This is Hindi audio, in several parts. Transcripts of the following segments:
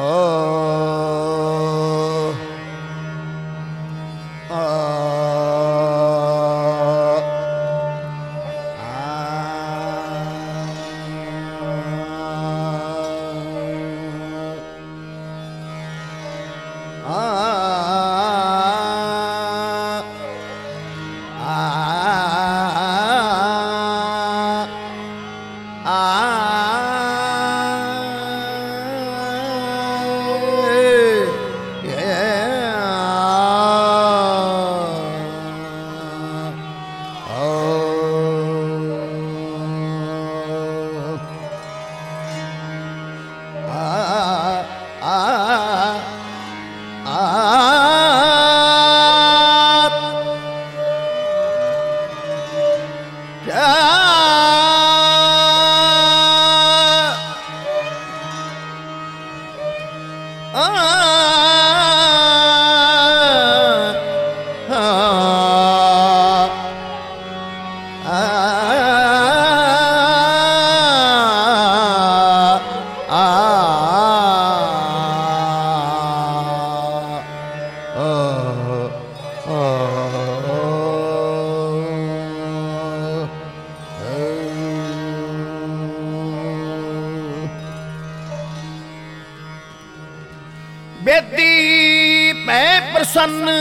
बेदी पै प्रसन्न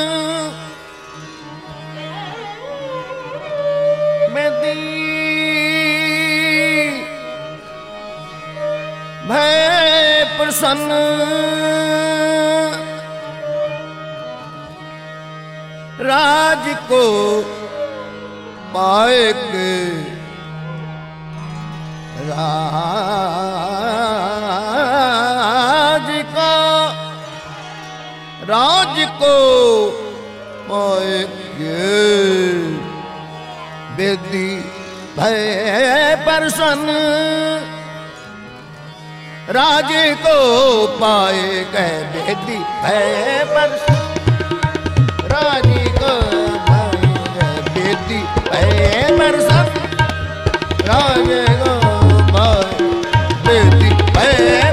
बेदी भय प्रसन्न राज को पाएंगे राज को पाएंगे बेदी भय प्रसन्न राज को पाएंगे बेदी भय प्रसन्न राज को पाएंगे बेदी भय प्रसन्न राज को पाएंगे बेदी भय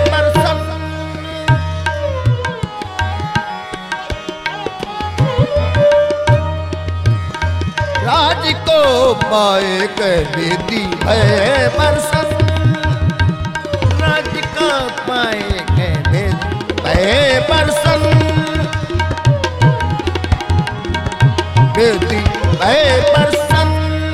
राज को पाए के बेदी भय प्रसन्न राज को पाए के बेदी भय प्रसन्न बेदी भय प्रसन्न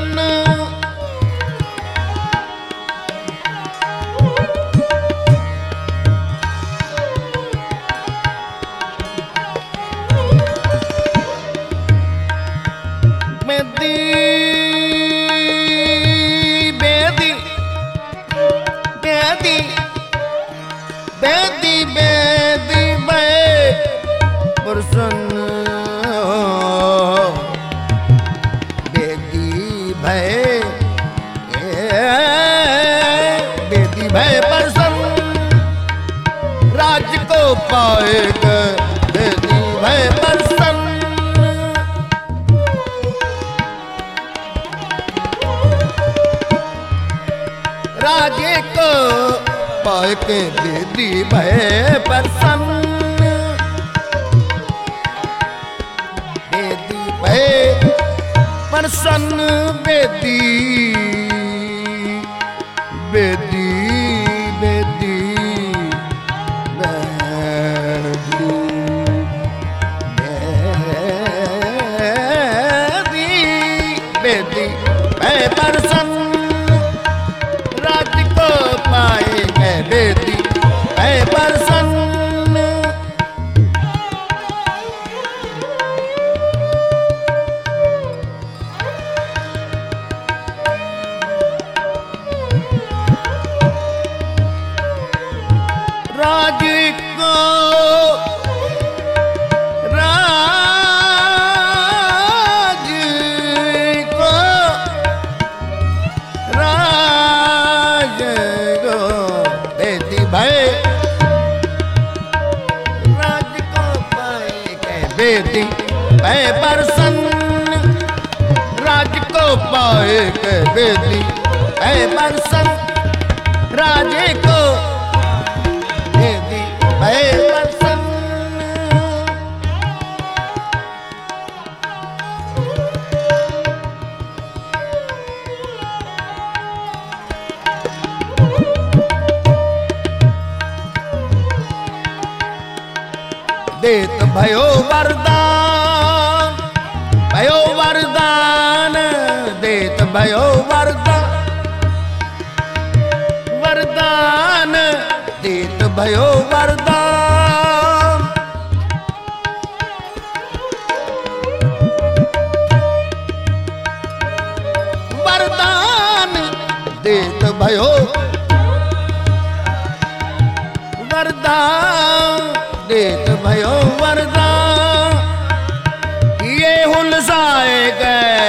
प्रसन्न बेदी भय बेदी भय प्रसन्न राज को पाएगा बेदी भय प्रसन्न राज को पाए के बेदी भय प्रसन्न प्रसन्न बेदी बेदी बेदी बेदी बेदी भय प्रसन्न राज को पाएंगे बेदी भय प्रसन्न राज को बेदी भय राज को पाएंगे बेदी भय प्रसन्न राज को पाएंगे बेदी भय प्रसन्न राज को भय प्रसन्न। देत भयो वरदान, भयो वरदान, देत भयो वरदान, वरदान देत भयो वरदान। वरदान देत भयो वरदान, देत भयो वरदान। ये हुलसाए गए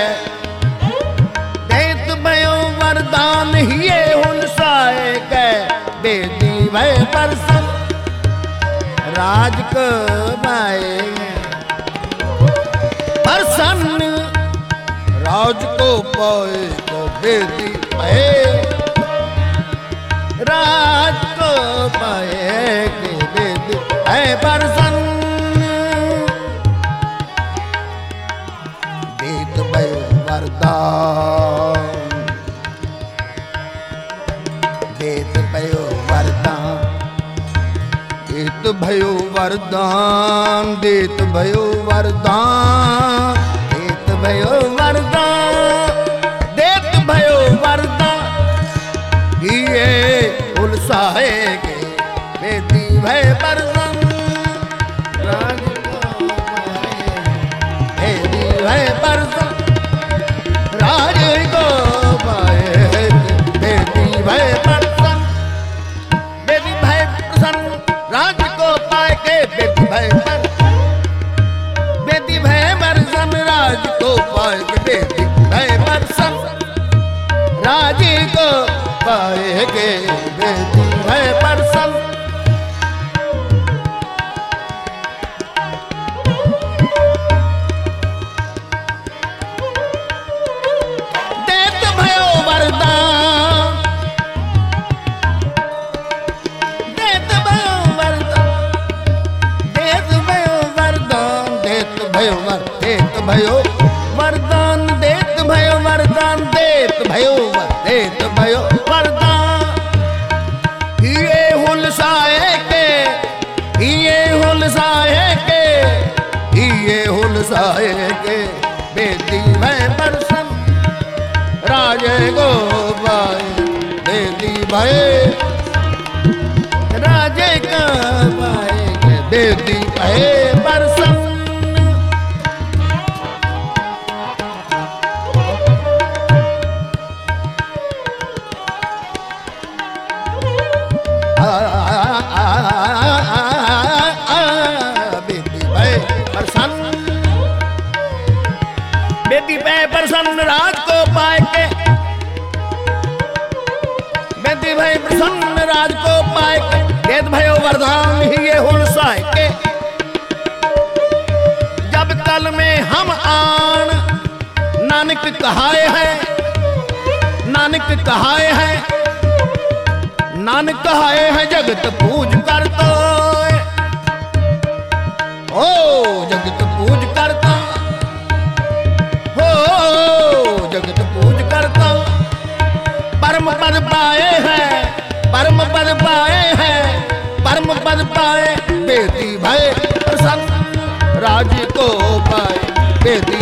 देत भयो वरदान, ये हुलसाए गए बेदी भय प्रसन्न। राज को पाए प्रसन्न, राज को पाए तो बेदी भय, राज को पाए के बेदी भय प्रसन्न। देत भयो वरदान, देत भयो वरदान, देत भयो वरदान, देत भयो वरदान, देत भयो वरदान, देत भयो वरदान। ये उलसाए के बेदी भय प्रसन्न, राज को पाए बेदी भय प्रसन्न, राज को पाए बेदी भय प्रसन्न। बेदी भय प्रसन्न, राज को पाए के बेदी भय प्रसन्न, बेदी भय प्रसन्न, राज को पाए के बेदी भय प्रसन्न, राज को पाए के बेदी भय प्रसन्न। देत भयो वरदान, देत भयो वरदान, देत भयो वरदान, देत भयो देत भयो वरदान, देत भयो वरदान, देत भयो देत भयो वरदान। ये हुलसाए के, ये हुलसाए के, ये हुलसाए के बेदी भय प्रसन्न, राजे को पाए बेदी भय, राजे का पाए के बेदी भय प्रसन्न। बेदी भय प्रसन्न, बेदी भय प्रसन्न, राज को पाए के बेदी भय प्रसन्न, राज को पाए के देत भयो वरदान। ये हुलसाए के जब कल में हम आन, नानक कहाए हैं, नानक कहाए हैं, नानक कहाए हैं जगत पूज करता, ओ जगत पूज करता, हो जगत पूज करता। परम पद पाए हैं, परम पद पाए हैं, परम पद पाए बेदी भय प्रसन्न, राज को पाए बेदी